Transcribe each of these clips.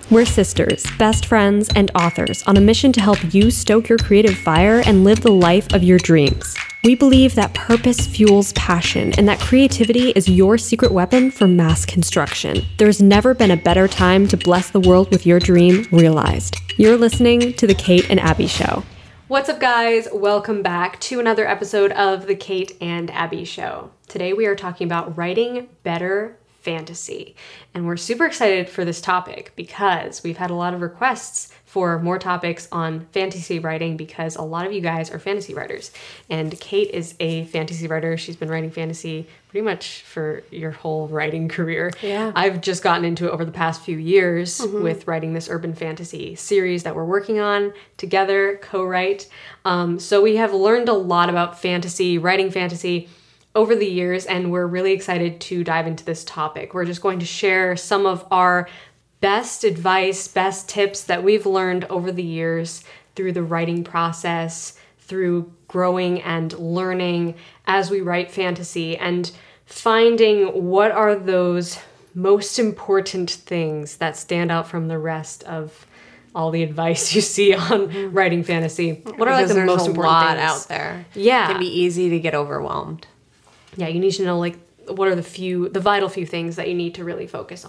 We're sisters, best friends, and authors on a mission to help you stoke your creative fire and live the life of your dreams. We believe that purpose fuels passion and that creativity is your secret weapon for mass construction. There's never been a better time to bless the world with your dream realized. You're listening to The Kate and Abby Show. What's up, guys? Welcome back to another episode of The Kate and Abby Show. Today we are talking about writing better fantasy. And we're super excited for this topic because we've had a lot of requests for more topics on fantasy writing because a lot of you guys are fantasy writers. And Kate is a fantasy writer. She's been writing fantasy pretty much for your whole writing career. Yeah. I've just gotten into it over the past few years with writing this urban fantasy series that we're working on together, co-write. So we have learned a lot about fantasy, writing fantasy, over the years, and we're really excited to dive into this topic. We're just going to share some of our best advice, best tips that we've learned over the years through the writing process, through growing and learning as we write fantasy, and finding what are those most important things that stand out from the rest of all the advice you see on writing fantasy. What are like the most important lot things out there? Yeah. It can be easy to get overwhelmed. Yeah, you need to know like what are the vital few things that you need to really focus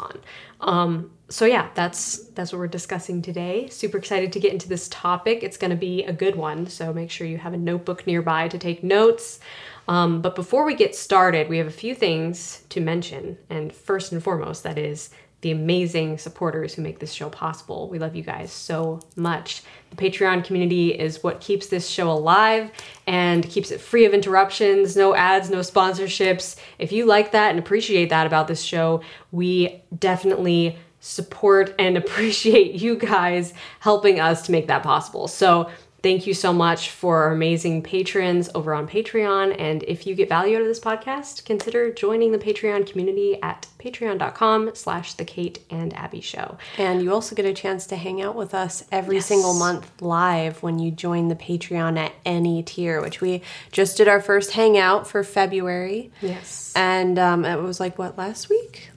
on. So yeah, that's what we're discussing today. Super excited to get into this topic. It's going to be a good one, so make sure you have a notebook nearby to take notes. But before we get started, we have a few things to mention, and first and foremost, that is the amazing supporters who make this show possible. We love you guys so much. The Patreon community is what keeps this show alive and keeps it free of interruptions, no ads, no sponsorships. If you like that and appreciate that about this show, we definitely support and appreciate you guys helping us to make that possible. So thank you so much for our amazing patrons over on Patreon. And if you get value out of this podcast, consider joining the Patreon community at patreon.com/The Kate and Abby Show. And you also get a chance to hang out with us every single month live when you join the Patreon at any tier, which we just did our first hangout for February. Yes. And it was like, what, last week?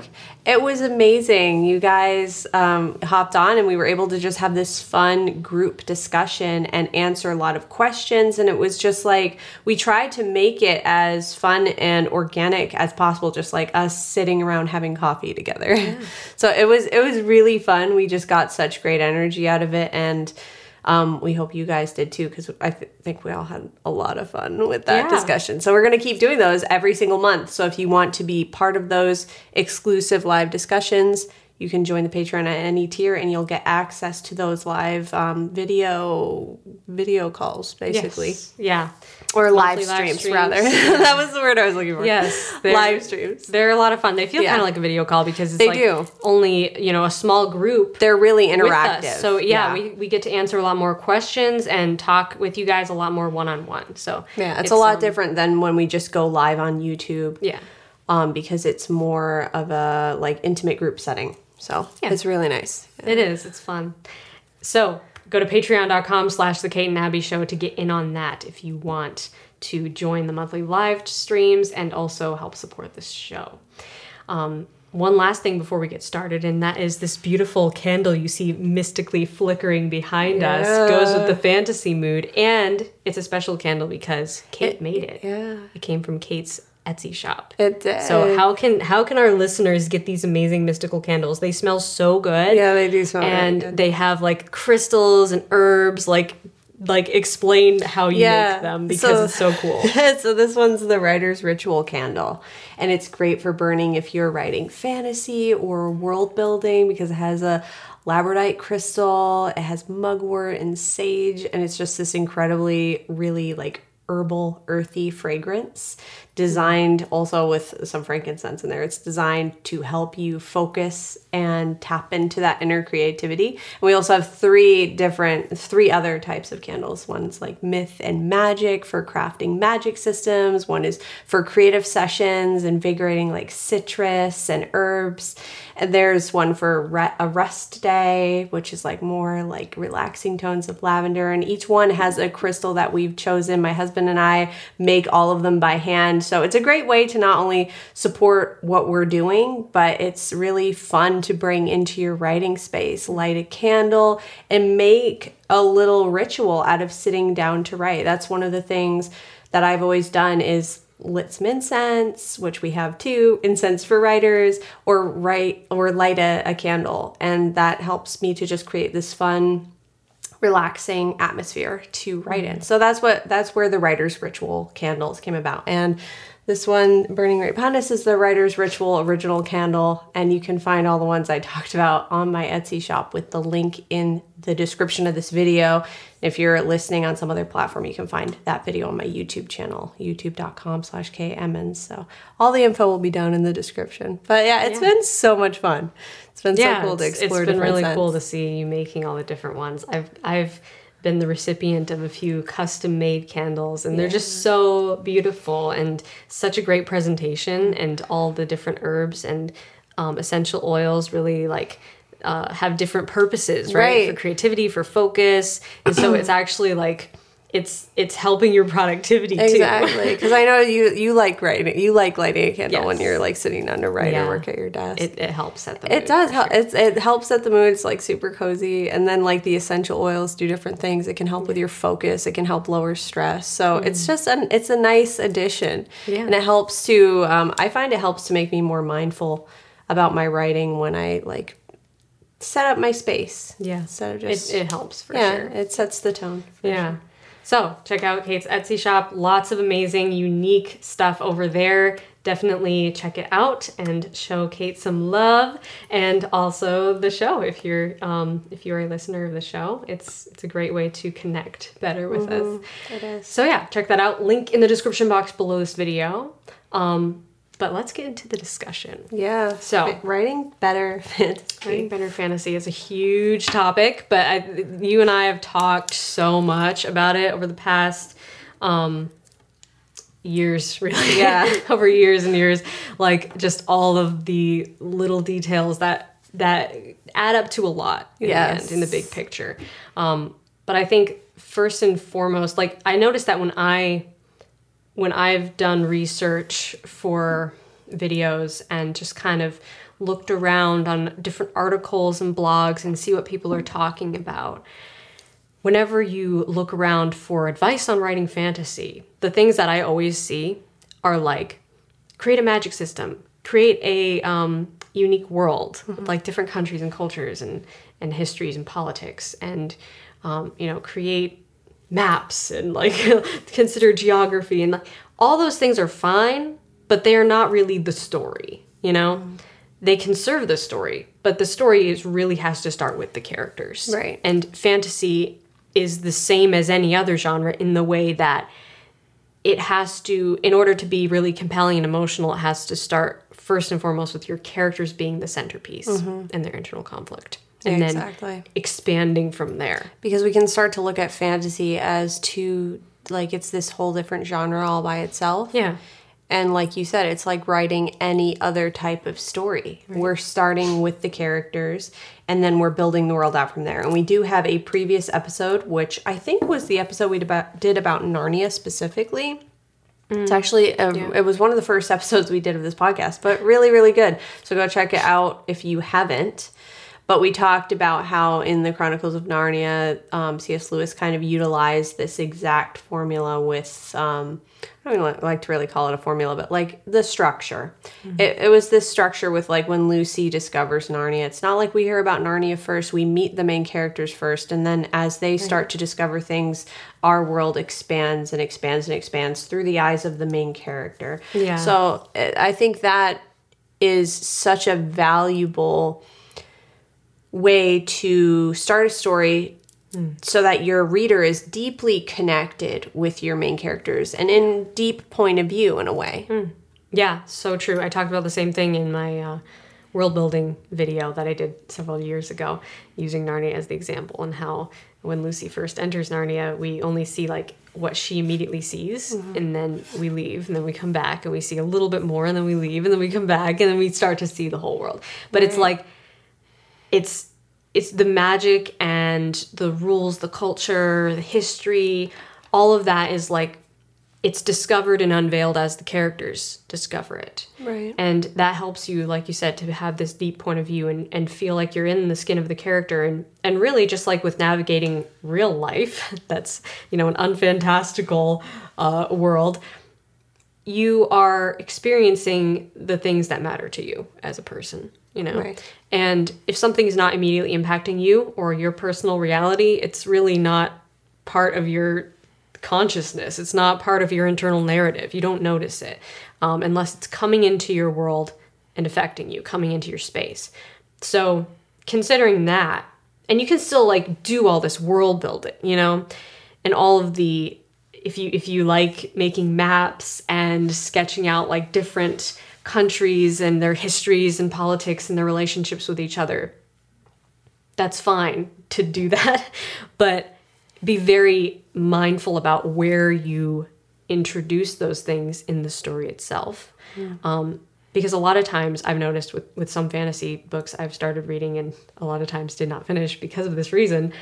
It was amazing. You guys hopped on and we were able to just have this fun group discussion and answer a lot of questions. And it was just like, we tried to make it as fun and organic as possible, just like us sitting around having coffee together. Yeah. So it was really fun. We just got such great energy out of it. And we hope you guys did too, because I think we all had a lot of fun with that discussion. So we're going to keep doing those every single month. So if you want to be part of those exclusive live discussions, you can join the Patreon at any tier and you'll get access to those live video calls, basically. Yes. Yeah. Or live streams, rather. That was the word I was looking for. Yes. Live streams. They're a lot of fun. They feel kind of like a video call because it's they like do. Only, a small group. They're really with interactive. us. So we get to answer a lot more questions and talk with you guys a lot more one-on-one. So yeah, it's a lot different than when we just go live on YouTube. Yeah. Because it's more of a like intimate group setting. So it's really nice. It is. It's fun. So go to patreon.com/The Kate and Abby Show to get in on that if you want to join the monthly live streams and also help support this show. One last thing before we get started, and that is this beautiful candle you see mystically flickering behind us goes with the fantasy mood. And it's a special candle because Kate made it. Yeah. It came from Kate's Etsy shop. It did. So how can our listeners get these amazing mystical candles? They smell so good. Yeah, they do smell and good. They have like crystals and herbs. Like explain how you make them because it's so cool. So this one's the Writer's Ritual candle, and it's great for burning if you're writing fantasy or world building because it has a labradorite crystal, it has mugwort and sage, and it's just this incredibly really like herbal, earthy fragrance designed also with some frankincense in there. It's designed to help you focus and tap into that inner creativity. And we also have three other types of candles. One's like myth and magic for crafting magic systems. One is for creative sessions, invigorating like citrus and herbs. And there's one for a rest day, which is like more like relaxing tones of lavender. And each one has a crystal that we've chosen. My husband and I make all of them by hand. So it's a great way to not only support what we're doing, but it's really fun to bring into your writing space. Light a candle and make a little ritual out of sitting down to write. That's one of the things that I've always done is lit some incense, which we have too, incense for writers, or light a candle. And that helps me to just create this fun, relaxing atmosphere to write in. So that's where the writer's ritual candles came about. And this one, Burning Right Behind Us, is the writer's ritual original candle. And you can find all the ones I talked about on my Etsy shop with the link in the description of this video. If you're listening on some other platform, you can find that video on my YouTube channel, youtube.com/KMN. So all the info will be down in the description. But yeah, it's been so much fun. It's been so cool to explore. It's been really cool to see you making all the different ones. I've been the recipient of a few custom made candles, and they're just so beautiful and such a great presentation, and all the different herbs and essential oils really have different purposes, right? For creativity, for focus. And so it's actually it's helping your productivity too. Exactly. Because I know you like writing. You like lighting a candle when you're sitting down to write or work at your desk. It helps set the mood. It does help. Sure. It helps set the mood. It's super cozy. And then the essential oils do different things. It can help with your focus. It can help lower stress. So it's just it's a nice addition. Yeah. And it helps to I find it helps to make me more mindful about my writing when I set up my space. Yeah. So just it helps for sure. It sets the tone. Yeah. Sure. So check out Kate's Etsy shop. Lots of amazing, unique stuff over there. Definitely check it out and show Kate some love, and also the show. If you're a listener of the show, it's a great way to connect better with us. It is. So yeah, check that out. Link in the description box below this video. But let's get into the discussion. Yeah. So writing better fantasy. Writing better fantasy is a huge topic, but you and I have talked so much about it over the past years, really. Yeah. Over years and years. Just all of the little details that add up to a lot in the end, in the big picture. But I think first and foremost, I noticed that when I've done research for videos and just kind of looked around on different articles and blogs and see what people are talking about, whenever you look around for advice on writing fantasy, the things that I always see are create a magic system, create a unique world with different countries and cultures and histories and politics, and create maps and consider geography, and all those things are fine, but they are not really the story. They can serve the story, but the story really has to start with the characters. Right. And fantasy is the same as any other genre in the way that it has to, in order to be really compelling and emotional, it has to start first and foremost with your characters being the centerpiece and their internal conflict. And then expanding from there. Because we can start to look at fantasy as it's this whole different genre all by itself. Yeah. And like you said, it's like writing any other type of story. Right. We're starting with the characters, and then we're building the world out from there. And we do have a previous episode, which I think was the episode we did about Narnia specifically. It's actually, it was one of the first episodes we did of this podcast, but really, really good. So go check it out if you haven't. But we talked about how in the Chronicles of Narnia, C.S. Lewis kind of utilized this exact formula with, I don't even like to really call it a formula, but the structure. Mm-hmm. It was this structure with when Lucy discovers Narnia. It's not like we hear about Narnia first. We meet the main characters first. And then as they start to discover things, our world expands and expands and expands through the eyes of the main character. Yeah. So I think that is such a valuable way to start a story so that your reader is deeply connected with your main characters and in deep point of view in a way. Yeah, so true. I talked about the same thing in my world building video that I did several years ago, using Narnia as the example, and how when Lucy first enters Narnia, we only see what she immediately sees, and then we leave, and then we come back and we see a little bit more, and then we leave, and then we come back, and then we start to see the whole world. But it's the magic and the rules, the culture, the history, all of that is it's discovered and unveiled as the characters discover it. Right. And that helps you, like you said, to have this deep point of view and feel like you're in the skin of the character. And really, just like with navigating real life, that's, an unfantastical world, you are experiencing the things that matter to you as a person, Right. And if something is not immediately impacting you or your personal reality, it's really not part of your consciousness. It's not part of your internal narrative. You don't notice it unless it's coming into your world and affecting you, coming into your space. So considering that, and you can still like do all this world building, and all of the, if you like making maps and sketching out like different countries and their histories and politics and their relationships with each other, that's fine to do that. But be very mindful about where you introduce those things in the story itself. Because a lot of times I've noticed with some fantasy books I've started reading and a lot of times did not finish because of this reason,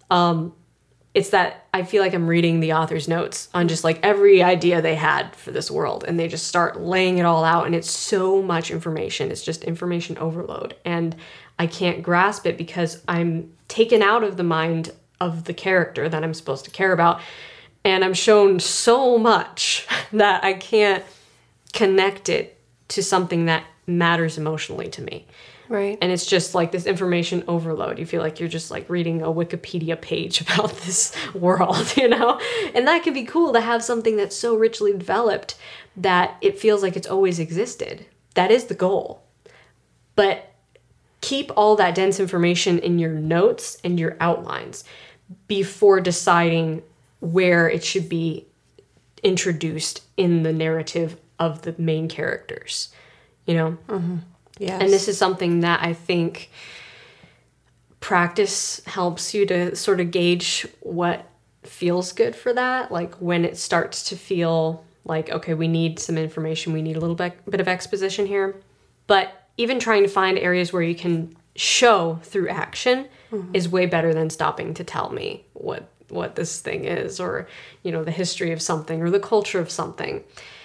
it's that I feel like I'm reading the author's notes on just like every idea they had for this world, and they just start laying it all out, and it's so much information. It's just information overload, and I can't grasp it because I'm taken out of the mind of the character that I'm supposed to care about, and I'm shown so much that I can't connect it to something that matters emotionally to me. Right. And it's just like this information overload. You feel like you're just like reading a Wikipedia page about this world, And that can be cool to have something that's so richly developed that it feels like it's always existed. That is the goal. But keep all that dense information in your notes and your outlines before deciding where it should be introduced in the narrative of the main characters, Mm-hmm. Yes. And this is something that I think practice helps you to sort of gauge what feels good for that. Like when it starts to feel like, okay, we need some information, we need a little bit of exposition here. But even trying to find areas where you can show through action is way better than stopping to tell me what this thing is, or, the history of something or the culture of something.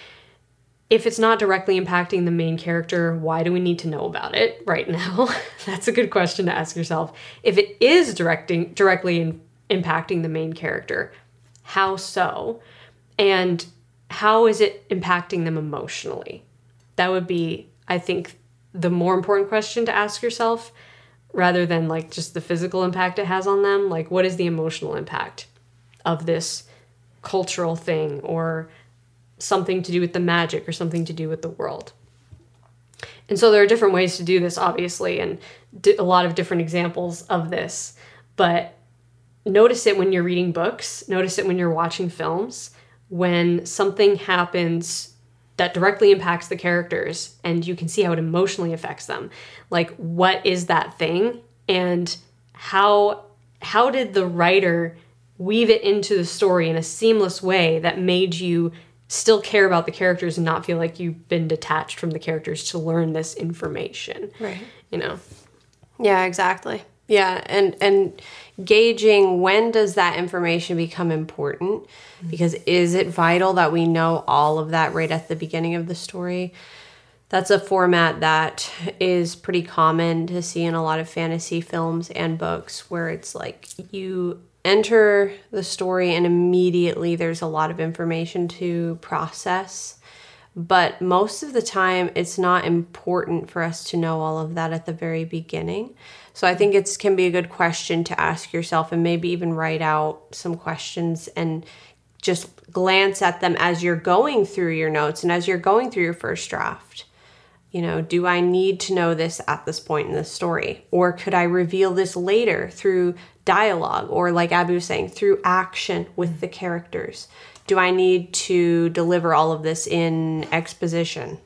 If it's not directly impacting the main character, why do we need to know about it right now? That's a good question to ask yourself. If it is directly impacting the main character, how so? And how is it impacting them emotionally? That would be, I think, the more important question to ask yourself, rather than like just the physical impact it has on them. Like, what is the emotional impact of this cultural thing, or something to do with the magic, or something to do with the world? And so there are different ways to do this, obviously, and a lot of different examples of this. But notice it when you're reading books, notice it when you're watching films, when something happens that directly impacts the characters and you can see how it emotionally affects them. Like, what is that thing? And how did the writer weave it into the story in a seamless way that made you still care about the characters and not feel like you've been detached from the characters to learn this information. Right. Yeah, exactly. Yeah, and gauging when does that information become important? Because is it vital that we know all of that right at the beginning of the story? That's a format that is pretty common to see in a lot of fantasy films and books, where it's like you enter the story and immediately there's a lot of information to process. But most of the time, it's not important for us to know all of that at the very beginning. So I think it can be a good question to ask yourself, and maybe even write out some questions and just glance at them as you're going through your notes and as you're going through your first draft. Do I need to know this at this point in the story? Or could I reveal this later through dialogue, or like Abby was saying, through action with the characters? Do I need to deliver all of this in exposition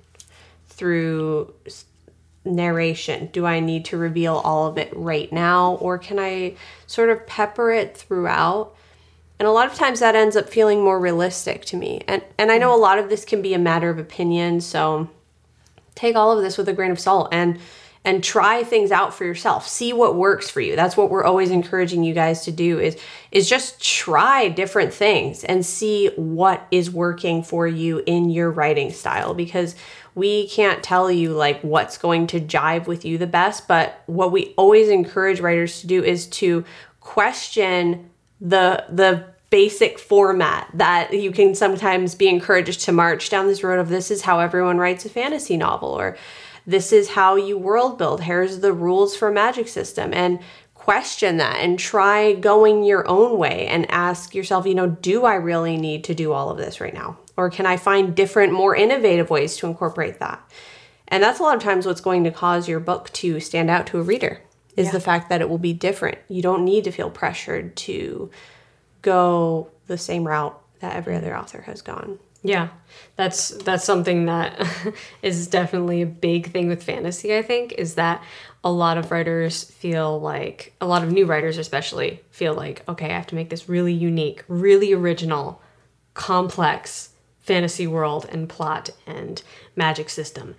through narration? Do I need to reveal all of it right now? Or can I sort of pepper it throughout? And a lot of times that ends up feeling more realistic to me. And I know a lot of this can be a matter of opinion, so take all of this with a grain of salt and and try things out for yourself. See what works for you. That's what we're always encouraging you guys to do is just try different things and see what is working for you in your writing style, because we can't tell you like what's going to jive with you the best, but what we always encourage writers to do is to question the basic format that you can sometimes be encouraged to march down this road of, this is how everyone writes a fantasy novel, or this is how you world build. Here's the rules for a magic system. And question that and try going your own way and ask yourself, do I really need to do all of this right now? Or can I find different, more innovative ways to incorporate that? And that's a lot of times what's going to cause your book to stand out to a reader, is the fact that it will be different. You don't need to feel pressured to go the same route that every other author has gone. Yeah, that's something that is definitely a big thing with fantasy, I think, is that a lot of writers feel like, a lot of new writers especially, feel like, okay, I have to make this really unique, really original, complex fantasy world and plot and magic system.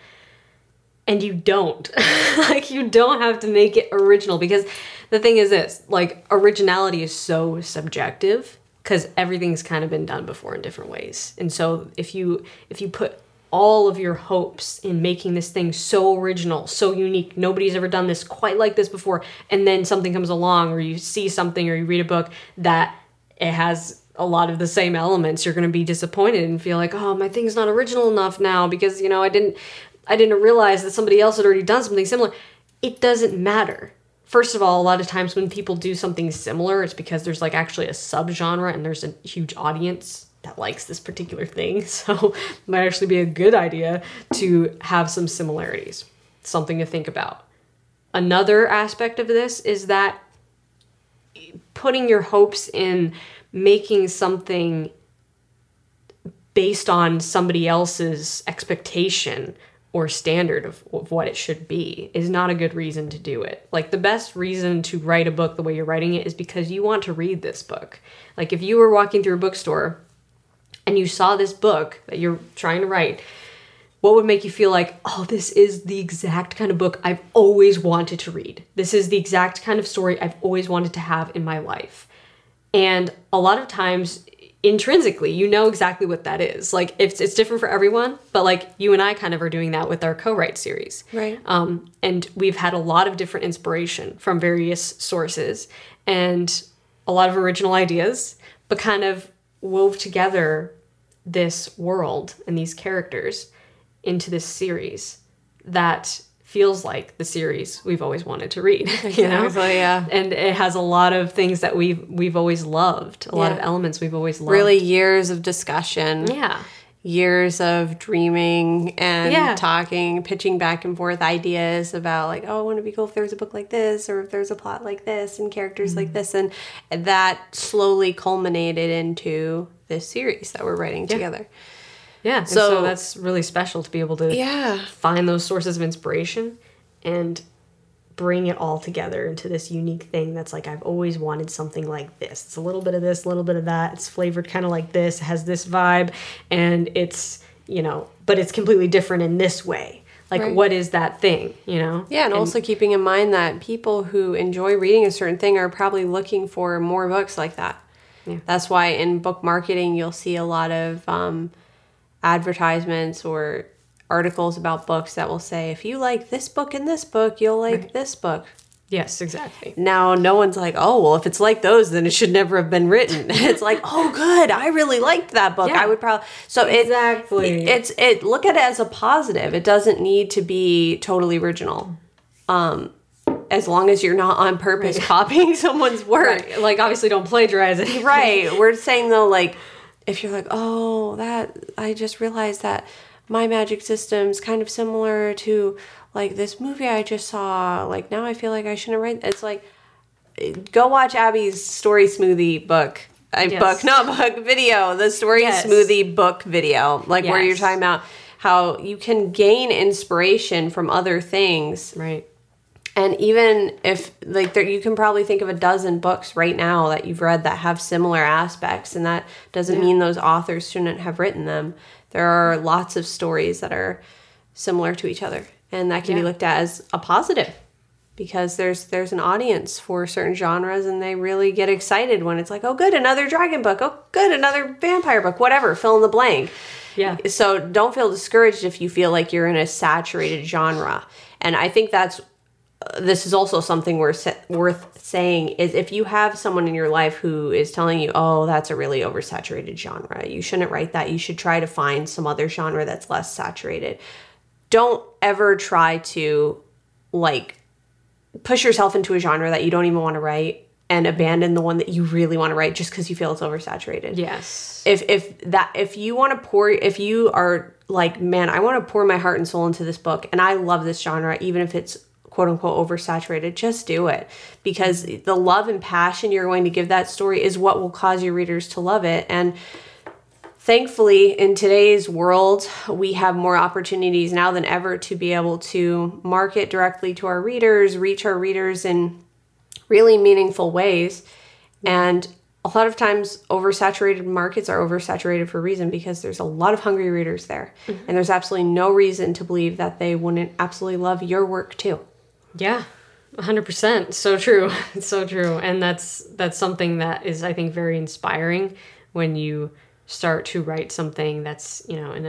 And you don't. Like, you don't have to make it original, because the thing is this, like, originality is so subjective because everything's kind of been done before in different ways. And so if you put all of your hopes in making this thing so original, so unique, nobody's ever done this quite like this before, and then something comes along, or you see something, or you read a book that it has a lot of the same elements, you're going to be disappointed and feel like, oh, my thing's not original enough now because, I didn't realize that somebody else had already done something similar. It doesn't matter. First of all, a lot of times when people do something similar, it's because there's like actually a subgenre and there's a huge audience that likes this particular thing. So it might actually be a good idea to have some similarities. Something to think about. Another aspect of this is that putting your hopes in making something based on somebody else's expectation or standard of what it should be is not a good reason to do it. Like, the best reason to write a book the way you're writing it is because you want to read this book. Like, if you were walking through a bookstore and you saw this book that you're trying to write, what would make you feel like, oh, this is the exact kind of book I've always wanted to read. This is the exact kind of story I've always wanted to have in my life. And a lot of times, intrinsically, you know exactly what that is. Like, it's different for everyone, but like you and I kind of are doing that with our co-write series. Right. And we've had a lot of different inspiration from various sources and a lot of original ideas, but kind of wove together this world and these characters into this series that feels like the series we've always wanted to read. Exactly, yeah. And it has a lot of things that we've always loved, a lot of elements we've always loved. Really years of discussion. Yeah. Years of dreaming and talking, pitching back and forth ideas about like, oh, wouldn't it be cool if there was a book like this, or if there's a plot like this and characters like this. And that slowly culminated into this series that we're writing together. Yeah, so that's really special to be able to find those sources of inspiration and bring it all together into this unique thing that's like, I've always wanted something like this. It's a little bit of this, a little bit of that. It's flavored kind of like this, it has this vibe, and it's, but it's completely different in this way. Like, what is that thing, Yeah, and also keeping in mind that people who enjoy reading a certain thing are probably looking for more books like that. Yeah. That's why in book marketing, you'll see a lot of advertisements or articles about books that will say, if you like this book and this book, you'll like this book. Yes, exactly. Now, no one's like, oh, well, if it's like those, then it should never have been written. It's like, oh, good, I really liked that book. Yeah. I would probably... So exactly. Look at it as a positive. It doesn't need to be totally original. As long as you're not on purpose copying someone's work. Right. Like, obviously don't plagiarize it. Right. We're saying, though, like, if you're like, oh, I just realized that my magic system's kind of similar to, like, this movie I just saw. Like, now I feel like I shouldn't write. It's like, go watch Abby's Story Smoothie book. Video. The Story Smoothie book video. Like, where you're talking about how you can gain inspiration from other things. Right. And even if, like, you can probably think of a dozen books right now that you've read that have similar aspects, and that doesn't mean those authors shouldn't have written them. There are lots of stories that are similar to each other. And that can be looked at as a positive, because there's an audience for certain genres, and they really get excited when it's like, oh, good, another dragon book. Oh, good, another vampire book, whatever, fill in the blank. Yeah. So don't feel discouraged if you feel like you're in a saturated genre. And I think this is also something worth saying, is if you have someone in your life who is telling you, oh, that's a really oversaturated genre, you shouldn't write that. You should try to find some other genre that's less saturated. Don't ever try to push yourself into a genre that you don't even want to write and abandon the one that you really want to write just because you feel it's oversaturated. Yes. If you are like, man, I want to pour my heart and soul into this book and I love this genre, even if it's quote unquote oversaturated, just do it, because the love and passion you're going to give that story is what will cause your readers to love it. And thankfully, in today's world, we have more opportunities now than ever to be able to market directly to our readers, reach our readers in really meaningful ways. And a lot of times, oversaturated markets are oversaturated for a reason, because there's a lot of hungry readers there. Mm-hmm. And there's absolutely no reason to believe that they wouldn't absolutely love your work too. Yeah, 100%. So true. It's so true. And that's something that is, I think, very inspiring when you start to write something that's,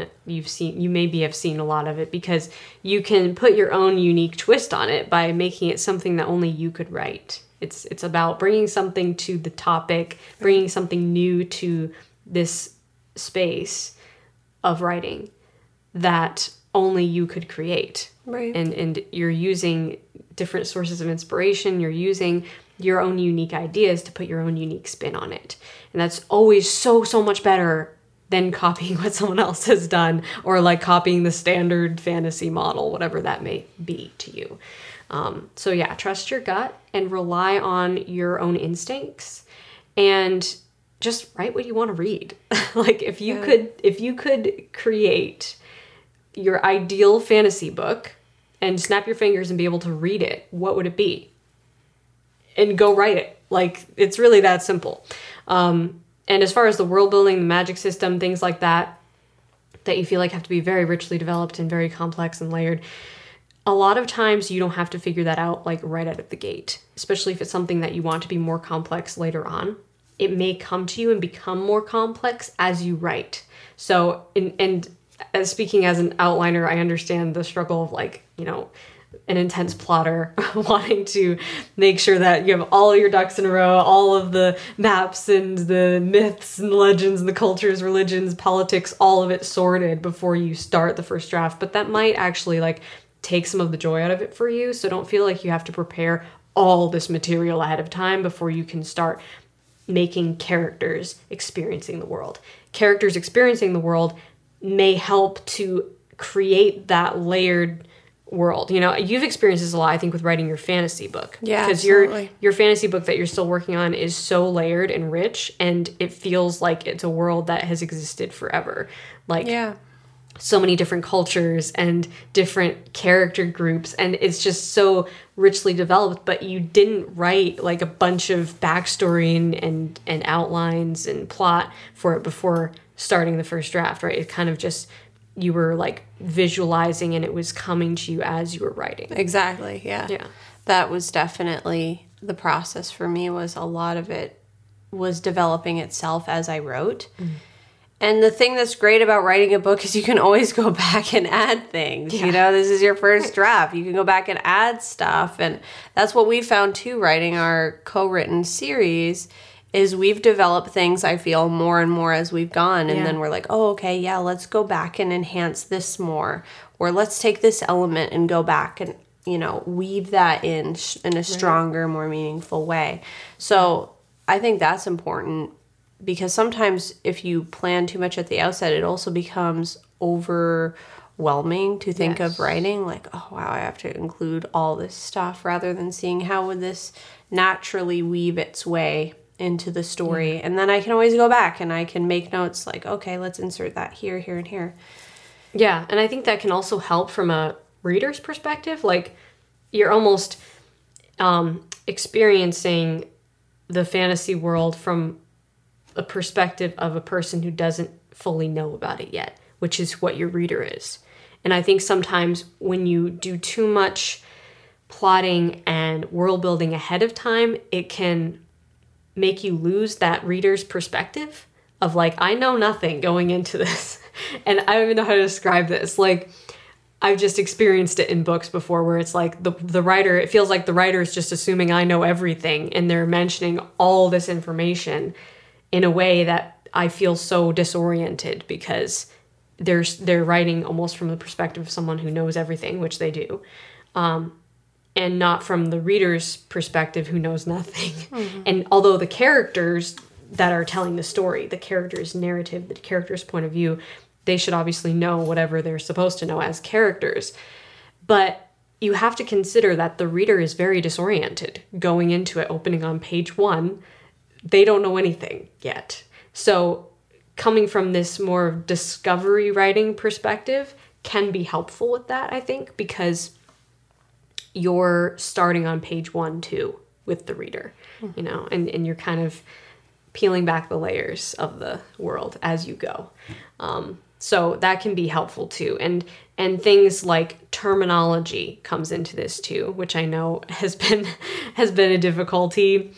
you maybe have seen a lot of it, because you can put your own unique twist on it by making it something that only you could write. It's about bringing something to the topic, bringing something new to this space of writing that only you could create. Right. And you're using different sources of inspiration. You're using your own unique ideas to put your own unique spin on it. And that's always so much better than copying what someone else has done, or like copying the standard fantasy model, whatever that may be to you. So yeah, trust your gut and rely on your own instincts, and just write what you want to read. Like if you could create your ideal fantasy book and snap your fingers and be able to read it, what would it be? And go write it. Like, it's really that simple. And as far as the world building, the magic system, things like that you feel like have to be very richly developed and very complex and layered, a lot of times you don't have to figure that out like right out of the gate, especially if it's something that you want to be more complex later on. It may come to you and become more complex as you write. So, as speaking as an outliner, I understand the struggle of an intense plotter wanting to make sure that you have all your ducks in a row, all of the maps and the myths and legends and the cultures, religions, politics, all of it sorted before you start the first draft. But that might actually take some of the joy out of it for you. So don't feel like you have to prepare all this material ahead of time before you can start making characters experiencing the world. Characters experiencing the world may help to create that layered world. You've experienced this a lot, I think, with writing your fantasy book. Yeah, because your fantasy book that you're still working on is so layered and rich, and it feels like it's a world that has existed forever. So many different cultures and different character groups, and it's just so richly developed, but you didn't write a bunch of backstory and outlines and plot for it before starting the first draft, right? It kind of just, you were visualizing and it was coming to you as you were writing. Exactly. Yeah. That was definitely the process for me. Was a lot of it was developing itself as I wrote. Mm. And the thing that's great about writing a book is you can always go back and add things. Yeah. This is your first draft. You can go back and add stuff. And that's what we found too, writing our co-written series, is we've developed things, I feel, more and more as we've gone. And then we're like, oh, okay, yeah, let's go back and enhance this more. Or let's take this element and go back and, weave that in a stronger, more meaningful way. So I think that's important, because sometimes if you plan too much at the outset, it also becomes overwhelming to think of writing. Oh, wow, I have to include all this stuff, rather than seeing how would this naturally weave its way into the story. And then I can always go back and I can make notes okay, let's insert that here, here, and here. Yeah, and I think that can also help from a reader's perspective. You're almost experiencing the fantasy world from a perspective of a person who doesn't fully know about it yet, which is what your reader is. And I think sometimes when you do too much plotting and world building ahead of time, it can make you lose that reader's perspective of like, I know nothing going into this. And I don't even know how to describe this. Like, I've just experienced it in books before where it's like the writer, it feels like the writer is just assuming I know everything, and they're mentioning all this information in a way that I feel so disoriented, because they're writing almost from the perspective of someone who knows everything, which they do, and not from the reader's perspective who knows nothing. Mm-hmm. And although the characters that are telling the story, the character's narrative, the character's point of view, they should obviously know whatever they're supposed to know as characters. But you have to consider that the reader is very disoriented going into it, opening on page 1. They don't know anything yet. So coming from this more discovery writing perspective can be helpful with that, I think, because you're starting on page 1 too with the reader, you know, and you're kind of peeling back the layers of the world as you go. So that can be helpful too. And things like terminology comes into this too, which I know has been a difficulty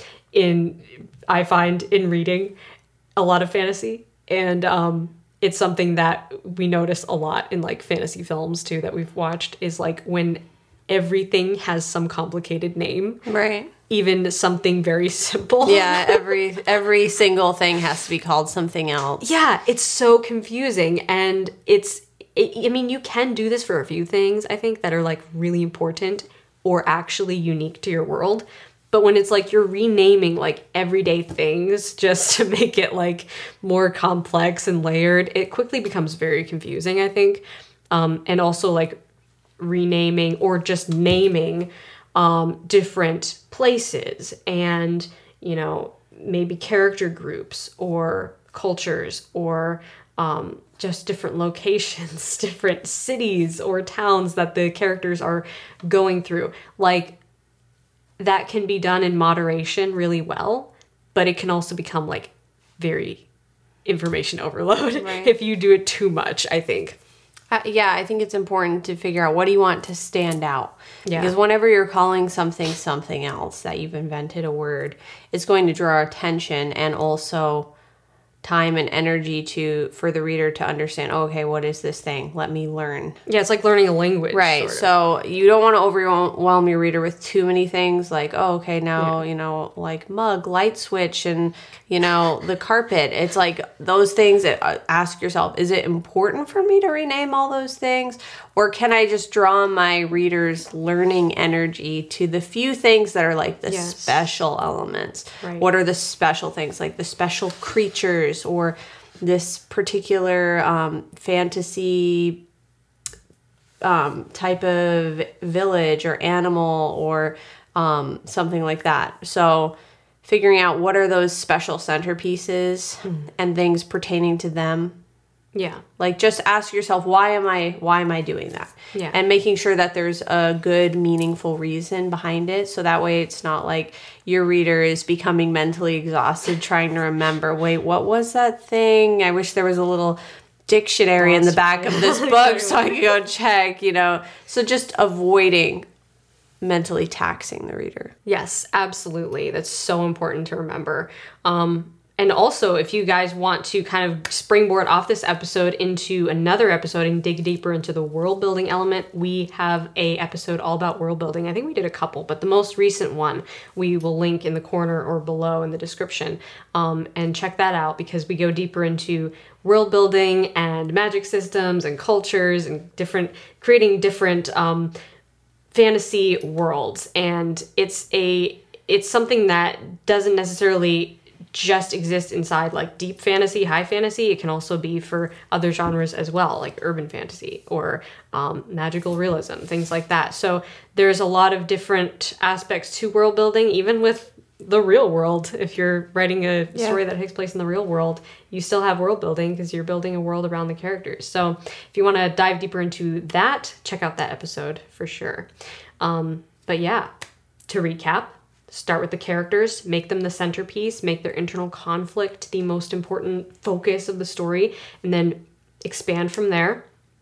I find in reading a lot of fantasy. And it's something that we notice a lot in like fantasy films too that we've watched, is like when everything has some complicated name. Right. Even something very simple. Yeah, every single thing has to be called something else. Yeah, it's so confusing. And I mean, you can do this for a few things, I think, that are like really important or actually unique to your world. But when it's like you're renaming like everyday things just to make it like more complex and layered, it quickly becomes very confusing, I think. And also like renaming or just naming different places and, you know, maybe character groups or cultures or just different locations, different cities or towns that the characters are going through. Like, that can be done in moderation really well, but it can also become like very information overload if you do it too much, I think. Yeah, I think it's important to figure out what do you want to stand out. Yeah. Because whenever you're calling something else, that you've invented a word, it's going to draw attention and also time and energy for the reader to understand, oh, okay, what is this thing? Let me learn. Yeah, it's like learning a language. Right. So you don't want to overwhelm your reader with too many things like, oh, okay, now, you know, like mug, light switch, and, you know, the carpet. It's like those things that ask yourself, is it important for me to rename all those things? Or can I just draw my reader's learning energy to the few things that are like the special elements? Right. What are the special things, like the special creatures or this particular fantasy type of village or animal or something like that. So figuring out what are those special centerpieces and things pertaining to them. Yeah. Like, just ask yourself, why am I doing that? Yeah. And making sure that there's a good, meaningful reason behind it. So that way it's not like your reader is becoming mentally exhausted trying to remember, wait, what was that thing? I wish there was a little dictionary in the back of this book so I could go check, you know. So just avoiding mentally taxing the reader. Yes, absolutely. That's so important to remember. And also, if you guys want to kind of springboard off this episode into another episode and dig deeper into the world building element, we have a episode all about world building. I think we did a couple, but the most recent one we will link in the corner or below in the description. And check that out, because we go deeper into world building and magic systems and cultures and creating different fantasy worlds. And it's something that doesn't necessarily just exist inside like deep fantasy, high fantasy. It can also be for other genres as well, like urban fantasy or magical realism, things like that. So there's a lot of different aspects to world building, even with the real world. If you're writing a story that takes place in the real world, you still have world building because you're building a world around the characters. So if you want to dive deeper into that, check out that episode for sure. But yeah, to recap, start with the characters, make them the centerpiece, make their internal conflict the most important focus of the story, and then expand from there.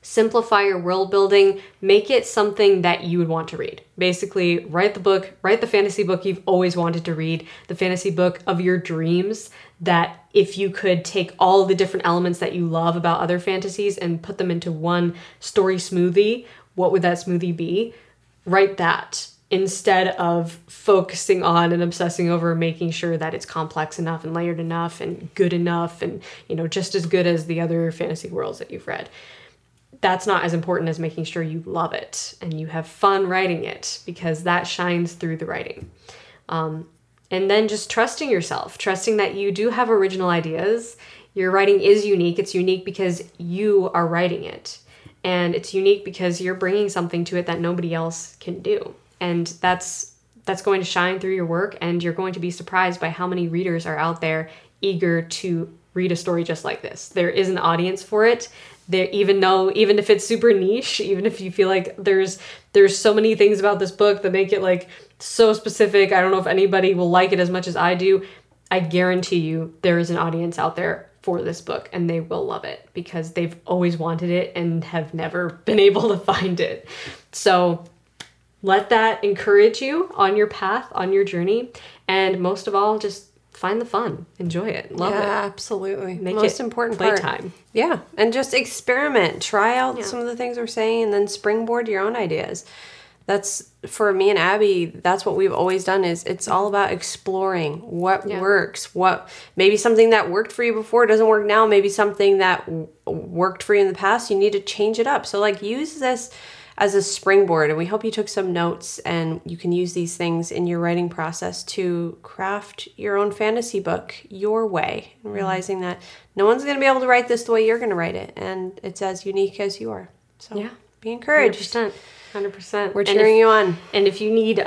Simplify your world building, make it something that you would want to read. Basically, write the fantasy book you've always wanted to read, the fantasy book of your dreams, that if you could take all the different elements that you love about other fantasies and put them into one story smoothie, what would that smoothie be? Write that instead of focusing on and obsessing over making sure that it's complex enough and layered enough and good enough and, just as good as the other fantasy worlds that you've read. That's not as important as making sure you love it and you have fun writing it, because that shines through the writing. And then just trusting yourself, trusting that you do have original ideas. Your writing is unique. It's unique because you are writing it. And it's unique because you're bringing something to it that nobody else can do. And that's going to shine through your work, and you're going to be surprised by how many readers are out there eager to read a story just like this. There is an audience for it. There, even if it's super niche, even if you feel like there's so many things about this book that make it like so specific, I don't know if anybody will like it as much as I do. I guarantee you there is an audience out there for this book, and they will love it because they've always wanted it and have never been able to find it. So let that encourage you on your path, on your journey, and most of all, just find the fun, enjoy it, love it. Yeah, absolutely. Make Most it important part. playtime. Yeah, and just experiment, try out some of the things we're saying, and then springboard your own ideas. That's, for me and Abby, that's what we've always done. Is it's all about exploring what works, what maybe something that worked for you before doesn't work now, maybe something that worked for you in the past, you need to change it up. So like, use this as a springboard, and we hope you took some notes and you can use these things in your writing process to craft your own fantasy book your way, and realizing that no one's going to be able to write this the way you're going to write it, and it's as unique as you are. So be encouraged. 100%. We're cheering you on. And if you need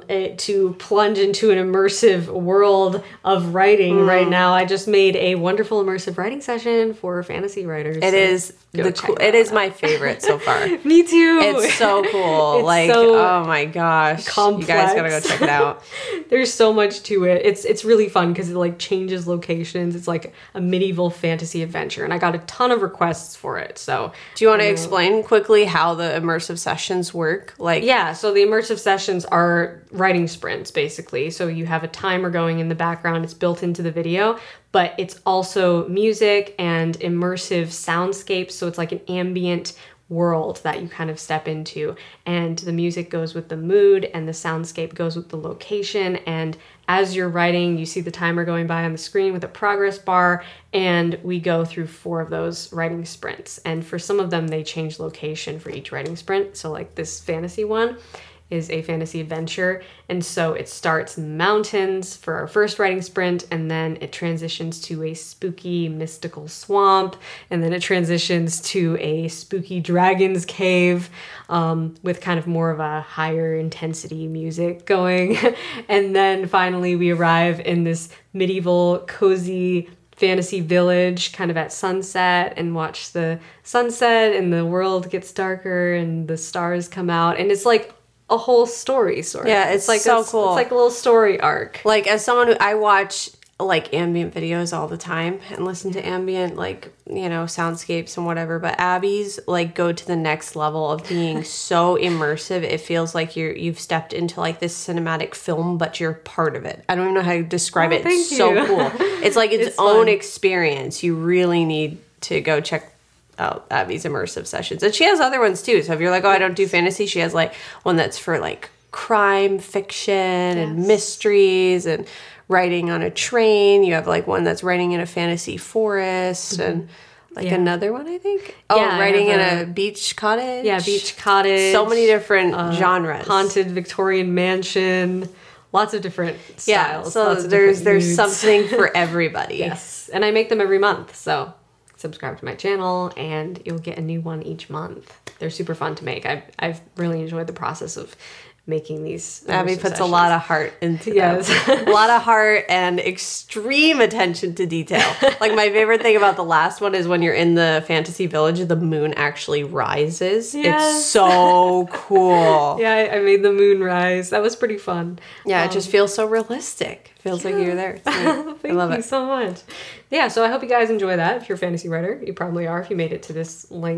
to plunge into an immersive world of writing right now, I just made a wonderful immersive writing session for fantasy writers. It is it is my favorite so far. Me too. It's so cool. It's so oh my gosh. complex. You guys gotta go check it out. There's so much to it. It's really fun because it like changes locations. It's like a medieval fantasy adventure, and I got a ton of requests for it. So do you want to explain quickly how the immersive sessions work? So the immersive sessions are writing sprints, basically. So you have a timer going in the background. It's built into the video, but it's also music and immersive soundscapes. So it's like an ambient world that you kind of step into, and the music goes with the mood and the soundscape goes with the location. And as you're writing, you see the timer going by on the screen with a progress bar, and we go through 4 of those writing sprints. And for some of them, they change location for each writing sprint. So like this fantasy one is a fantasy adventure, and so it starts in the mountains for our first writing sprint, and then it transitions to a spooky mystical swamp, and then it transitions to a spooky dragon's cave with kind of more of a higher intensity music going. And then finally we arrive in this medieval cozy fantasy village kind of at sunset, and watch the sunset, and the world gets darker and the stars come out, and it's like a whole story sort of. Yeah, it's like so cool. It's like a little story arc. Like, as someone who, I watch like ambient videos all the time and listen to ambient, like, soundscapes and whatever, but Abby's like go to the next level of being so immersive. It feels like you've stepped into like this cinematic film, but you're part of it. I don't even know how to describe it. It's so cool. It's like its own experience. You really need to go check out Abby's immersive sessions. And she has other ones too. So if you're like, oh, I don't do fantasy, she has like one that's for like crime fiction and mysteries and writing on a train. You have like one that's writing in a fantasy forest and like another one, I think. Oh, writing in a beach cottage. Yeah, beach cottage. So many different genres. Haunted Victorian mansion. Lots of different styles. Yeah, so there's something for everybody. Yes. And I make them every month. So subscribe to my channel and you'll get a new one each month. They're super fun to make. I've really enjoyed the process of making these. Abby puts a lot of heart into them. A lot of heart and extreme attention to detail. Like, my favorite thing about the last one is when you're in the fantasy village, the moon actually rises. Yes. It's so cool. Yeah, I made the moon rise. That was pretty fun. Yeah, it just feels so realistic. Feels like you're there. Thank you so much. Yeah, so I hope you guys enjoy that. If you're a fantasy writer, you probably are if you made it to this length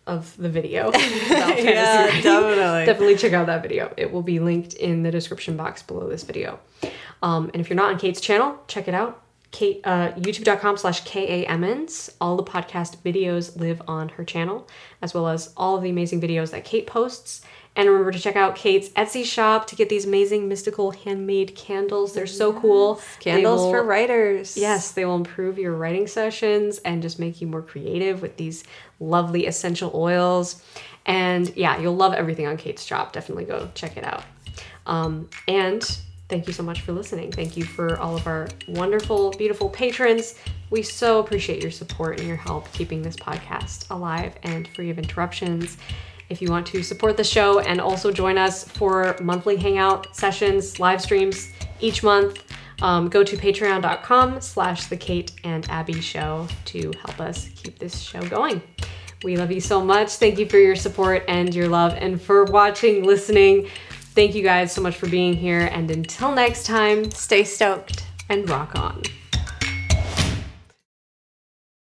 of the video. About fantasy Yeah, writing. definitely. Definitely check out that video. It will be linked in the description box below this video. And if you're not on Kate's channel, check it out. Kate, youtube.com/KAMens. All the podcast videos live on her channel, as well as all of the amazing videos that Kate posts. And remember to check out Kate's Etsy shop to get these amazing mystical handmade candles. They're so cool. Candles for writers. Yes, they will improve your writing sessions and just make you more creative with these lovely essential oils. And yeah, you'll love everything on Kate's shop. Definitely go check it out. And thank you so much for listening. Thank you for all of our wonderful, beautiful patrons. We so appreciate your support and your help keeping this podcast alive and free of interruptions. If you want to support the show and also join us for monthly hangout sessions, live streams each month, go to patreon.com/The Kate and Abby Show to help us keep this show going. We love you so much. Thank you for your support and your love and for watching, listening. Thank you guys so much for being here. And until next time, Stay stoked. and rock on.